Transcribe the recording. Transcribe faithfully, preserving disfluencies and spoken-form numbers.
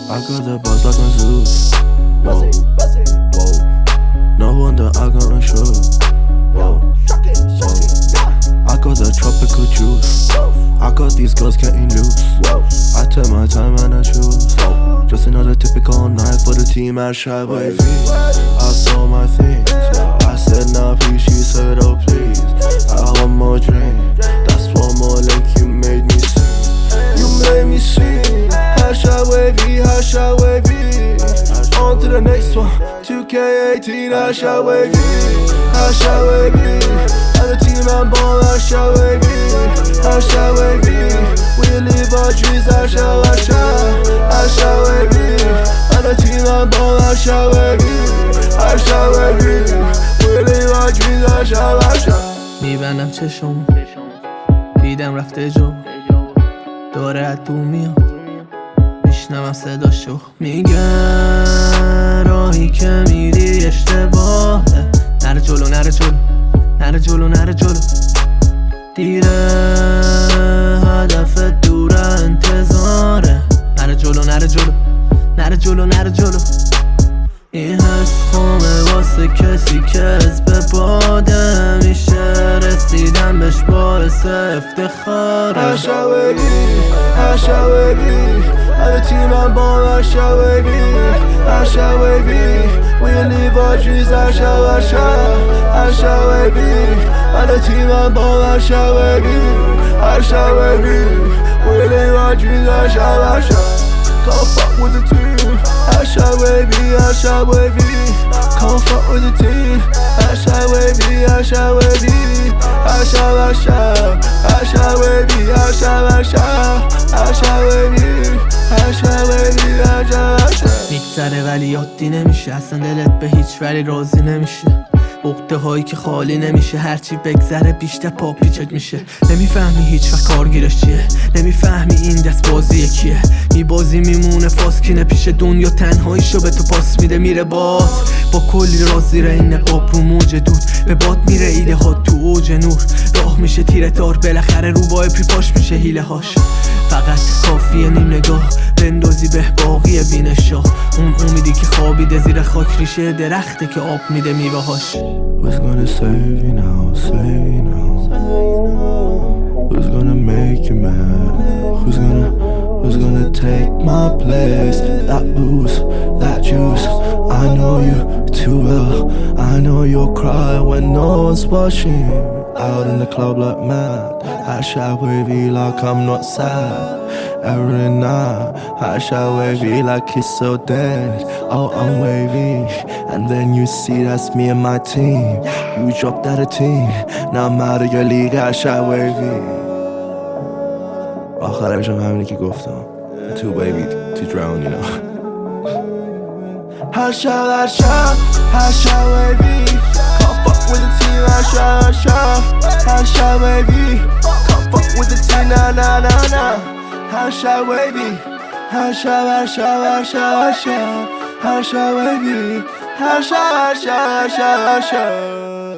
I got the buzz like a Zeus. Whoa, whoa. No wonder I got unsure. Whoa, whoa. I got the tropical juice. I got these girls getting loose. I take my time and I choose. Just another typical night for the team at Shy Wavy. I saw my things. I said nah please, she said oh please. I want more drink. That's one more link you made me sing. You made me sing. Shy Wavy, Shy Wavy. On to the next one. two K eighteen, Shy Wavy, Shy Wavy. And the team and ball, Shy Wavy, Shy Wavy. We live our dreams, Shy, Shy, Shy Wavy. And the team and ball, Shy Wavy, Shy Wavy. We live our dreams, Shy, Shy. میبندم چشم دیدم رفته جو داره از تو میاد میشنوم صداشو میگه راهی که میری اشتباهه نره جلو نره جلو نره جلو نره جلو دیره هدف دوره انتظاره نره جلو نره جلو نره جلو نره جلو این حس خامه واسه کسی که از به باده میشه رسیدن بهش باعث افتخاره Shy Wavy, Shy Wavy. And the team and ball, Shy Wavy, Shy Wavy. We live our dreams, Shy, Shy, Shy Wavy. And the team and ball, Shy Wavy, Shy Wavy. We live our dreams, Shy, Shy. Can't fuck with the team, Shy Wavy, Shy Wavy. Can't fuck with the team, Shy Wavy, Shy Wavy. Shy, Shy, Shy Wavy, Shy, Shy, Shy Wavy. میگذره ولی عادی نمیشه اصلا دلت به هیچ ولی راضی نمیشه عقده هایی که خالی نمیشه هرچی بگذره بیشتر پا پیچت میشه نمیفهمی هیچ و کارگیرش چیه نمیفهمی این دست بازی کیه میبازی میمونه فاسکینه پیش دنیا تنهاییشو به تو پاس میده میره باز با کلی راز زیر این نقاب رو موج دود به باد میره ایده ها تو اوج نور راه میشه تیره تار بالاخره رو با پی پاش میشه هیله هاش فقط کافیه نیم نگاه بندازی به باقی بینشا اون امیدی که خوابیده زیر خاک ریشه درخته که آب میده میوه هاش Who's gonna save you now, save you now? Who's gonna make you mad? Who's gonna, who's gonna take my place? That booze, that juice, I know you too well. I know you'll cry when no one's watching. Out in the club like mad, I Shy Wavy like I'm not sad. Every night, I Shy Wavy like it's so dead. Oh, I'm wavy, and then you see that's me and my team. You dropped out of team, now I'm out of your league. I Shy Wavy. آخرش هم همینی که گفتم. Too wavy to drown, you know. I Shy, I Shy, I Shy Wavy. Can't fuck with the team. I Shy, I Shy, I Shy Wavy. Can't fuck with the team. Nah, nah, nah, nah. I Shy Wavy, I Shy, I Shy, I Shy, I Shy, I Shy Wavy, I Shy, I Shy, I Shy, I Shy.